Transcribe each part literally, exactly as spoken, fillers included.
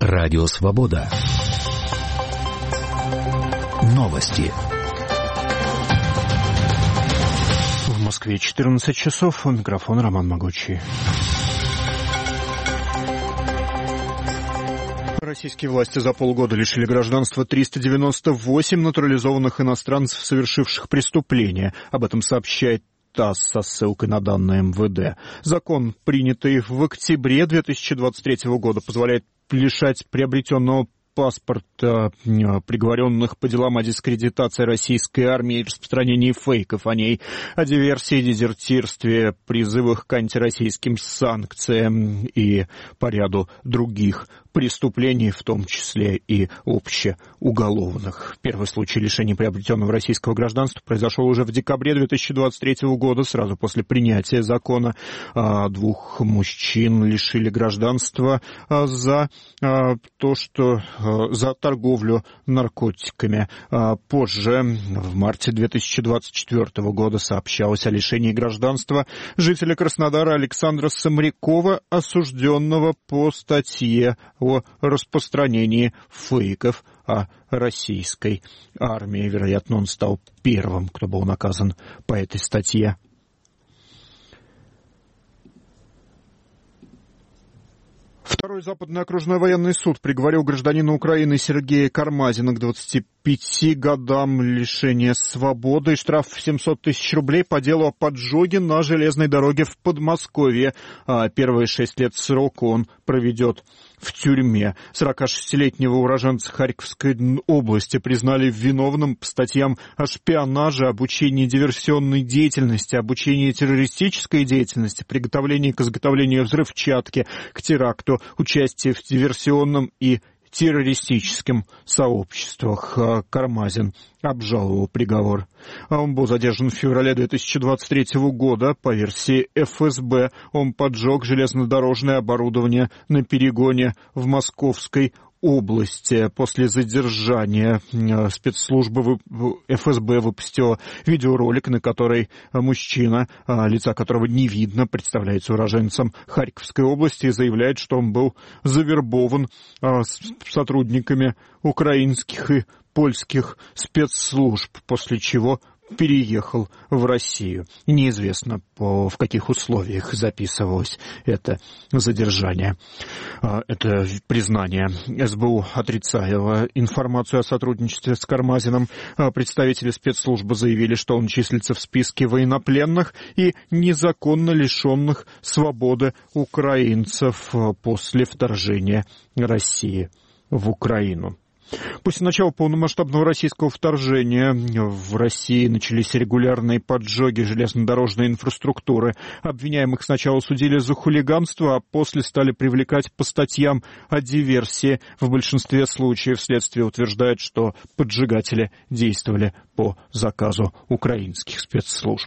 Радио Свобода. Новости. В Москве четырнадцать часов. У микрофона Роман Могучий. Российские власти за полгода лишили гражданства триста девяносто восемь натурализованных иностранцев, совершивших преступления. Об этом сообщает ТАСС со ссылкой на данные эм вэ дэ. Закон, принятый в октябре две тысячи двадцать третьего года, позволяет лишать приобретенного паспорта приговоренных по делам о дискредитации российской армии и распространении фейков о ней, о диверсии, дезертирстве, призывах к антироссийским санкциям и по ряду других преступлений, в том числе и общеуголовных. Первый случай лишения приобретенного российского гражданства произошел уже в декабре две тысячи двадцать третьего года, сразу после принятия закона. Двух мужчин лишили гражданства за то, что за торговлю наркотиками. Позже, в марте две тысячи двадцать четвертого года, сообщалось о лишении гражданства жителя Краснодара Александра Самрякова, осужденного по статье о распространении фейков о российской армии. Вероятно, он стал первым, кто был наказан по этой статье. Второй Западный окружной военный суд приговорил гражданина Украины Сергея Кармазина к двадцати пяти годам лишения свободы и штраф в семьсот тысяч рублей по делу о поджоге на железной дороге в Подмосковье. А первые шесть лет срока он проведет в тюрьме. сорокашестилетнего уроженца Харьковской области признали виновным по статьям о шпионаже, обучении диверсионной деятельности, обучении террористической деятельности, приготовлении к изготовлению взрывчатки, к теракту, участие в диверсионном и террористическим сообществах. Кармазин обжаловал приговор. Он был задержан в феврале две тысячи двадцать третьего года. По версии эф эс бэ, он поджег железнодорожное оборудование на перегоне в Московской области. После задержания спецслужбы эф эс бэ выпустила видеоролик, на который мужчина, лица которого не видно, представляется уроженцем Харьковской области и заявляет, что он был завербован сотрудниками украинских и польских спецслужб, после чего переехал в Россию. Неизвестно, по, в каких условиях записывалось это задержание, это признание. эс бэ у отрицало информацию о сотрудничестве с Кармазиным. Представители спецслужбы заявили, что он числится в списке военнопленных и незаконно лишенных свободы украинцев после вторжения России в Украину. После начала полномасштабного российского вторжения в России начались регулярные поджоги железнодорожной инфраструктуры. Обвиняемых сначала судили за хулиганство, а после стали привлекать по статьям о диверсии. В большинстве случаев следствие утверждает, что поджигатели действовали по заказу украинских спецслужб.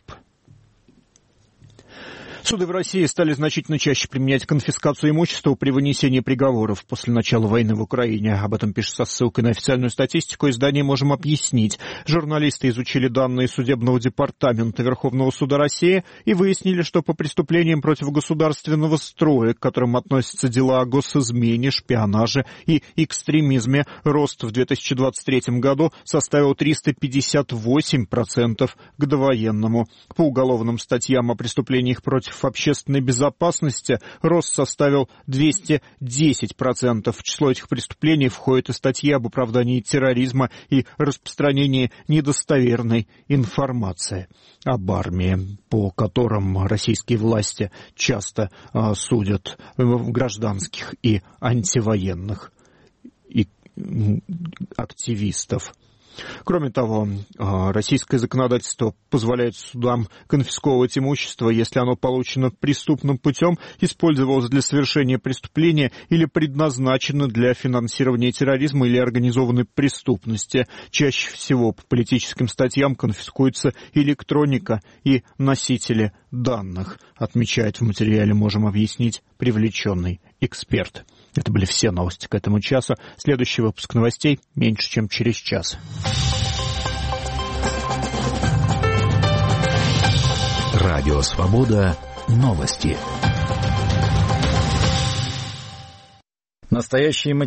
Суды в России стали значительно чаще применять конфискацию имущества при вынесении приговоров после начала войны в Украине. Об этом пишет со ссылкой на официальную статистику издание «Можем объяснить». Журналисты изучили данные Судебного департамента Верховного суда России и выяснили, что по преступлениям против государственного строя, к которым относятся дела о госизмене, шпионаже и экстремизме, рост в две тысячи двадцать третьем году составил триста пятьдесят восемь процентов к довоенному. По уголовным статьям о преступлениях против общественной безопасности рост составил двести десять процентов. В число этих преступлений входят и статьи об оправдании терроризма и распространении недостоверной информации об армии, по которым российские власти часто а, судят гражданских и антивоенных и активистов. Кроме того, российское законодательство позволяет судам конфисковывать имущество, если оно получено преступным путем, использовалось для совершения преступления или предназначено для финансирования терроризма или организованной преступности. Чаще всего по политическим статьям конфискуется электроника и носители данных, отмечает в материале «Можем объяснить» привлеченный эксперт. Это были все новости к этому часу. Следующий выпуск новостей меньше, чем через час. Радио Свобода. Новости. Настоящие